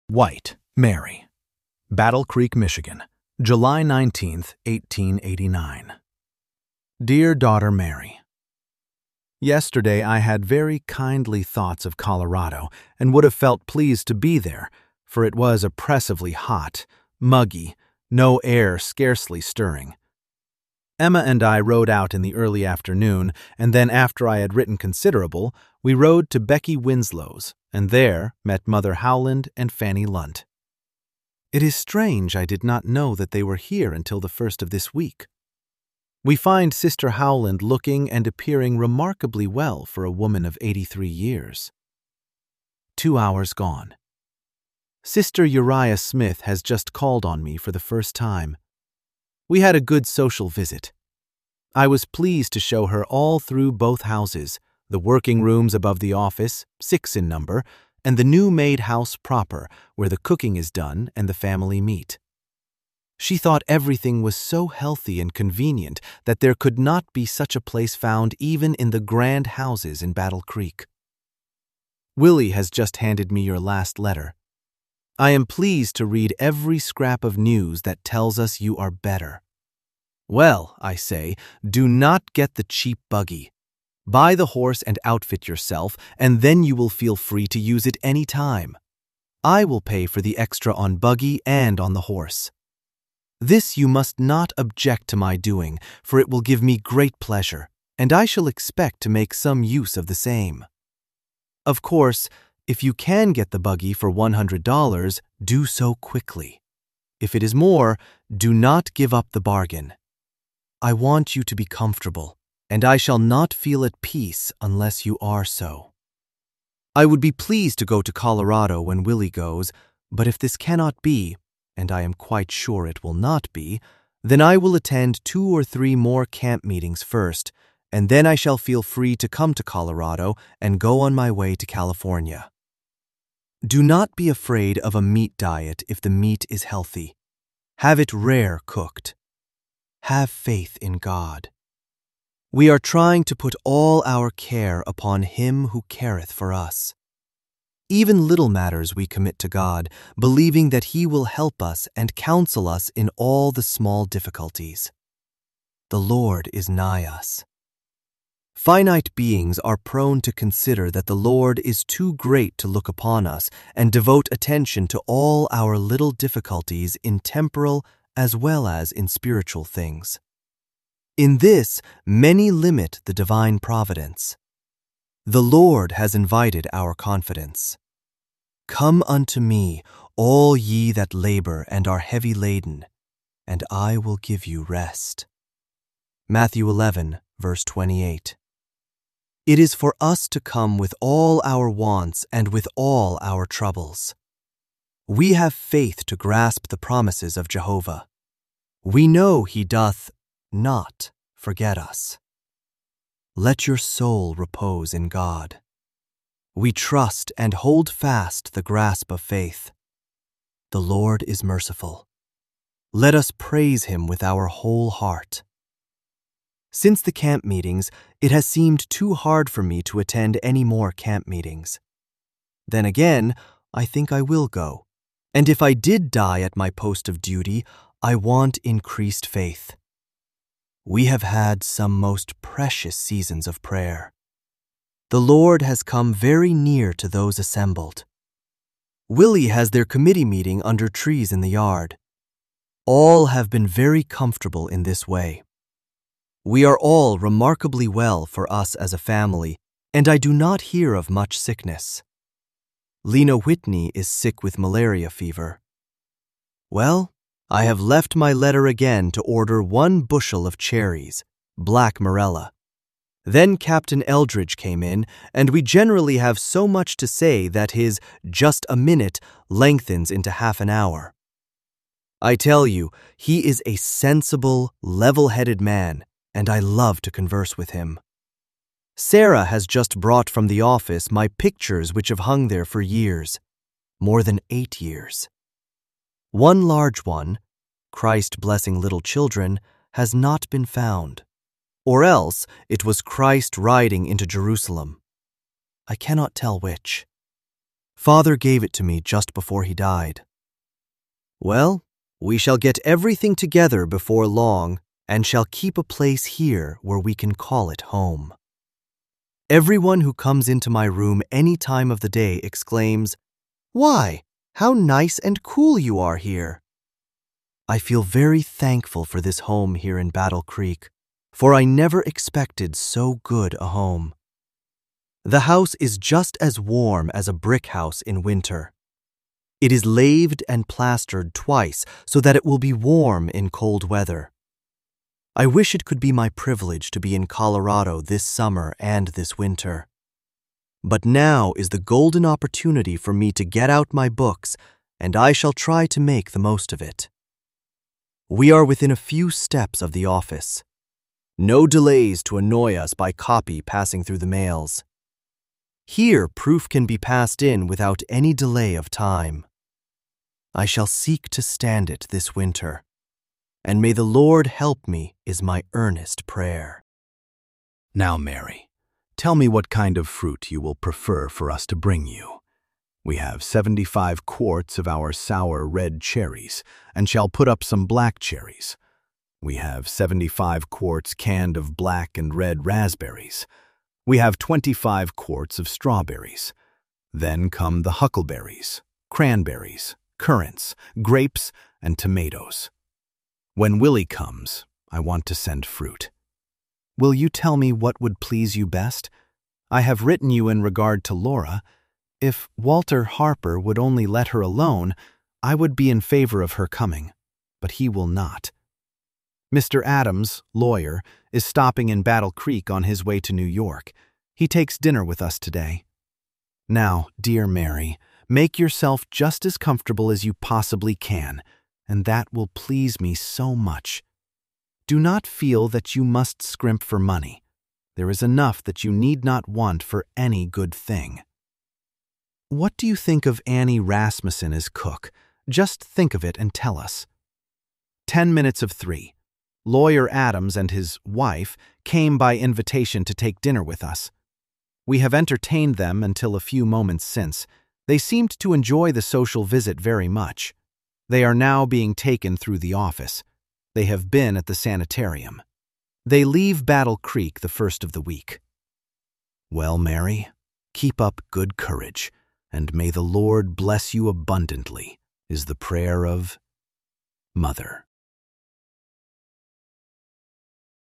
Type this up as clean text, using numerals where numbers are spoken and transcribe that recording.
White, Mary. Battle Creek, Michigan, July 19, 1889. Dear Daughter Mary, yesterday I had very kindly thoughts of Colorado and would have felt pleased to be there, for it was oppressively hot, muggy, no air scarcely stirring. Emma and I rode out in the early afternoon, and then after I had written considerable, we rode to Becky Winslow's, and there met Mother Howland and Fanny Lunt. It is strange I did not know that they were here until the first of this week. We find Sister Howland looking and appearing remarkably well for a woman of 83 years. 2 hours gone. Sister Uriah Smith has just called on me for the first time. We had a good social visit. I was pleased to show her all through both houses, the working rooms above the office, 6 in number, and the new-made house proper, where the cooking is done and the family meet. She thought everything was so healthy and convenient that there could not be such a place found even in the grand houses in Battle Creek. Willie has just handed me your last letter. I am pleased to read every scrap of news that tells us you are better. Well, I say, do not get the cheap buggy. Buy the horse and outfit yourself, and then you will feel free to use it any time. I will pay for the extra on buggy and on the horse. This you must not object to my doing, for it will give me great pleasure, and I shall expect to make some use of the same. Of course, if you can get the buggy for $100, do so quickly. If it is more, do not give up the bargain. I want you to be comfortable, and I shall not feel at peace unless you are so. I would be pleased to go to Colorado when Willie goes, but if this cannot be, and I am quite sure it will not be, then I will attend 2 or 3 more camp meetings first, and then I shall feel free to come to Colorado and go on my way to California. Do not be afraid of a meat diet if the meat is healthy. Have it rare cooked. Have faith in God. We are trying to put all our care upon Him who careth for us. Even little matters we commit to God, believing that He will help us and counsel us in all the small difficulties. The Lord is nigh us. Finite beings are prone to consider that the Lord is too great to look upon us and devote attention to all our little difficulties in temporal as well as in spiritual things. In this, many limit the divine providence. The Lord has invited our confidence. Come unto me, all ye that labor and are heavy laden, and I will give you rest. Matthew 11, verse 28. It is for us to come with all our wants and with all our troubles. We have faith to grasp the promises of Jehovah. We know He doth not forget us. Let your soul repose in God. We trust and hold fast the grasp of faith. The Lord is merciful. Let us praise Him with our whole heart. Since the camp meetings, it has seemed too hard for me to attend any more camp meetings. Then again, I think I will go. And if I did die at my post of duty, I want increased faith. We have had some most precious seasons of prayer. The Lord has come very near to those assembled. Willie has their committee meeting under trees in the yard. All have been very comfortable in this way. We are all remarkably well for us as a family, and I do not hear of much sickness. Lena Whitney is sick with malaria fever. Well, I have left my letter again to order 1 bushel of cherries, black morella. Then Captain Eldridge came in, and we generally have so much to say that his just a minute lengthens into half an hour. I tell you, he is a sensible, level-headed man, and I love to converse with him. Sarah has just brought from the office my pictures which have hung there for years, more than 8 years. One large one, Christ blessing little children, has not been found, or else it was Christ riding into Jerusalem. I cannot tell which. Father gave it to me just before he died. Well, we shall get everything together before long and shall keep a place here where we can call it home. Everyone who comes into my room any time of the day exclaims, "Why, how nice and cool you are here." I feel very thankful for this home here in Battle Creek, for I never expected so good a home. The house is just as warm as a brick house in winter. It is laved and plastered twice so that it will be warm in cold weather. I wish it could be my privilege to be in Colorado this summer and this winter. But now is the golden opportunity for me to get out my books, and I shall try to make the most of it. We are within a few steps of the office. No delays to annoy us by copy passing through the mails. Here, proof can be passed in without any delay of time. I shall seek to stand it this winter, and may the Lord help me is my earnest prayer. Now, Mary, tell me what kind of fruit you will prefer for us to bring you. We have 75 quarts of our sour red cherries, and shall put up some black cherries. We have 75 quarts canned of black and red raspberries. We have 25 quarts of strawberries. Then come the huckleberries, cranberries, currants, grapes, and tomatoes. When Willie comes, I want to send fruit. Will you tell me what would please you best? I have written you in regard to Laura. If Walter Harper would only let her alone, I would be in favor of her coming, but he will not. Mr. Adams, lawyer, is stopping in Battle Creek on his way to New York. He takes dinner with us today. Now, dear Mary, make yourself just as comfortable as you possibly can, and that will please me so much. Do not feel that you must scrimp for money. There is enough that you need not want for any good thing. What do you think of Annie Rasmussen as cook? Just think of it and tell us. 10 minutes of 3. Lawyer Adams and his wife came by invitation to take dinner with us. We have entertained them until a few moments since. They seemed to enjoy the social visit very much. They are now being taken through the office. They have been at the sanitarium. They leave Battle Creek the first of the week. Well, Mary, keep up good courage, and may the Lord bless you abundantly, is the prayer of Mother.